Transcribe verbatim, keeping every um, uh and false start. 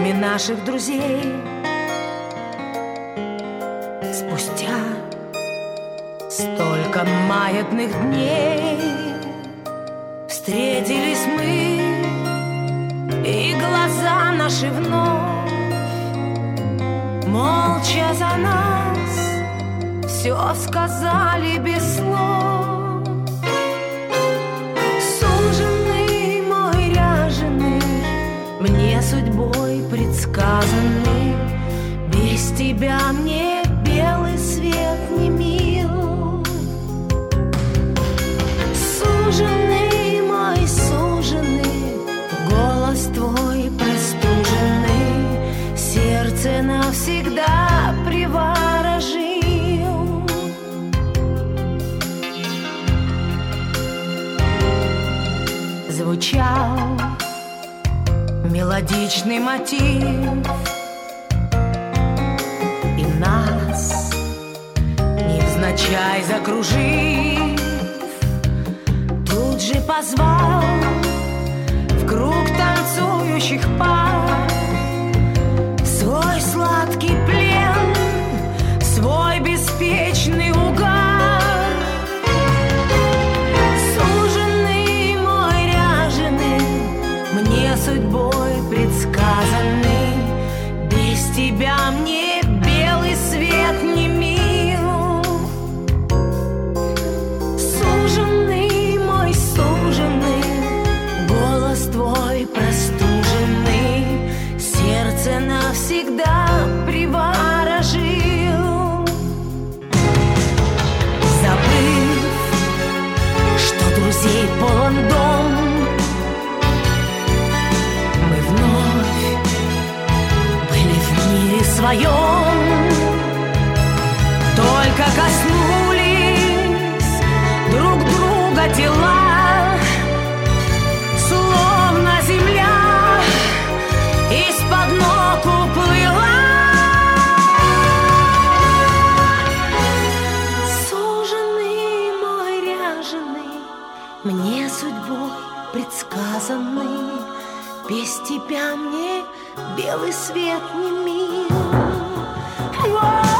кроме наших друзей. Спустя столько маятных дней встретились мы, и глаза наши вновь молча за нас все сказали без слов. Суженый мой ряженый, мне судьбой предсказанный, без тебя мне белый свет не мил. Суженый мой, суженый, голос твой простуженный сердце навсегда приворожил. Звучал мелодичный мотив, и нас невзначай закружив, тут же позвал в круг танцующих пар свой сладкий плен, свой беспечный угар. Суженый мой ряженый, мне судьбой предсказанный, без тебя мне белый свет не мил. Суженый мой, суженый, голос твой простуженный сердце навсегда приворожил. Забыв, что друзей полон дом, мы вновь были в мире своем. Только коснулись друг друга тела, словно земля из-под ног уплыла. Суженый мой ряженый, мне судьбой предсказанный, без тебя мне белый свет не мил.